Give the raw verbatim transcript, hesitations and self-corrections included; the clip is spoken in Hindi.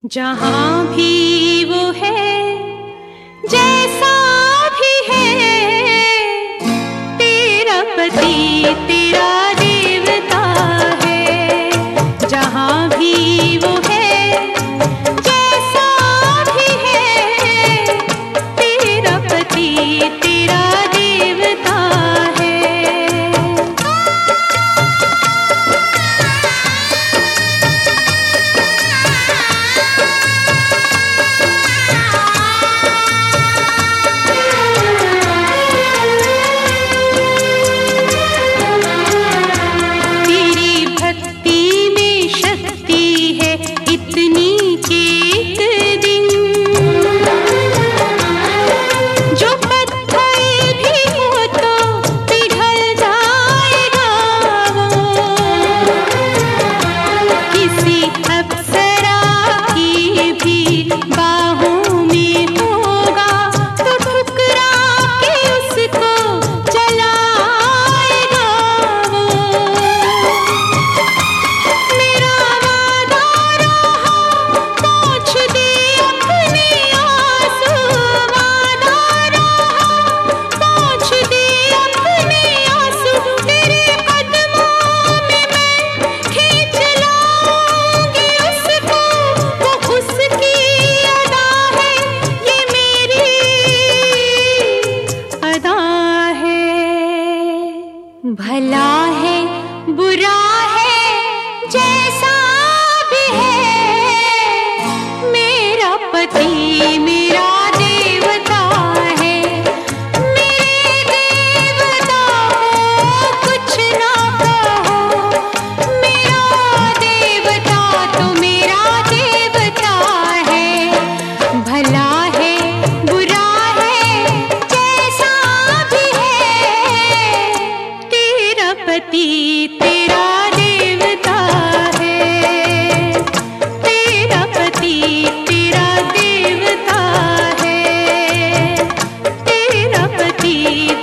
जहाँ भी वो है, जैसा भी है, तेरा पति तेरा देवता है। जहाँ भी वो है, जैसा भी है, तेरा पति तेरा देवता है। भला है बुरा है जैसा भी है, मेरा पति मेरा देवता है। मेरे देवता हो कुछ ना कहो, मेरा देवता तो मेरा देवता है। भला है बुरा है जैसा भी है, तेरा पति तेरा देवता है। तेरा पति तेरा देवता है। तेरा पति